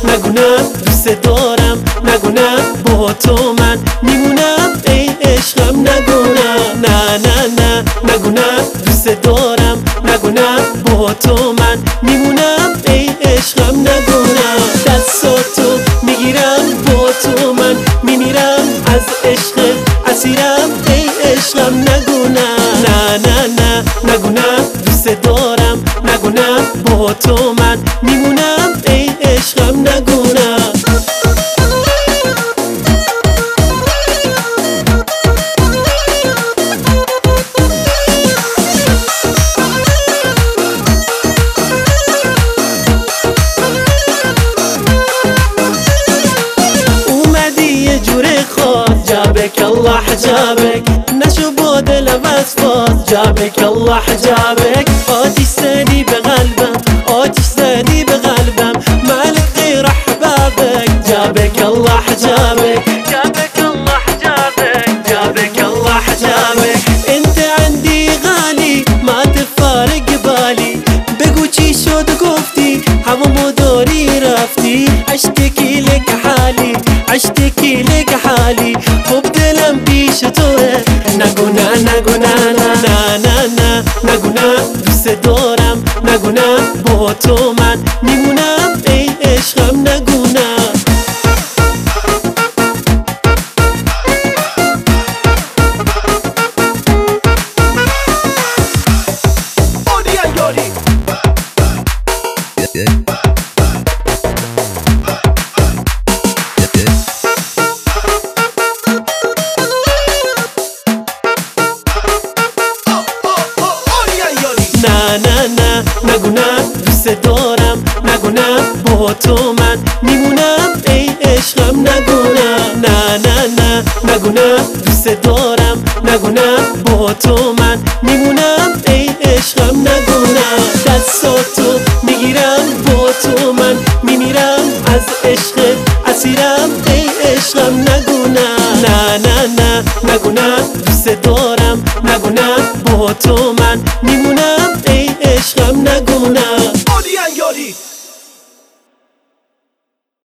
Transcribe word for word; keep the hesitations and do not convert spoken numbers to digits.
نگونم دوست دارم، نگونم با تو من میمونم ای عشقم، نگونم نه نه نه نگونم دوست دارم، نگونم با تو من میمونم ای عشقم، نگونم دستاتو میگیرم با تو من میمیرم از عشق اسیرم ای عشقم، نگونم نه نه نه نگونم دوست دارم، نگونم با تو من میمونم ای عشقم، نگونم جابك الله حجابك نشو بود لبس فاز، جابك الله حجابك آتش زادي بقلبم، آتش زادي بقلبم مالك غير احبابك، جابك الله حجابك، جابك الله حجابك، جابك الله حجابك انت عندي غالي ما تفارق بالي، بگو چی شد گفتی همو داری رفتی، اشتكي لك حالي اشتكي لك حالي خب دلم پیش توه، نگونا نگونا نه نه نه نه نگونا دوست دارم، نگونا با تو من میمونم ای عشقم، نگونا نه نه نه نگونم دوست دارم، نگونم با تو من میمونم ای عشقم، نگونم نه نه نه نگونم دوست دارم، نگونم با تو من میمونم ای عشقم، نگونم دستاتو میگیرم با تو من میمیرم از عشق اسیرم ای عشقم، نگونم نه نه نه نگونم دوست دارم، نگونم با تو من میمونم ای عشقم، نگونم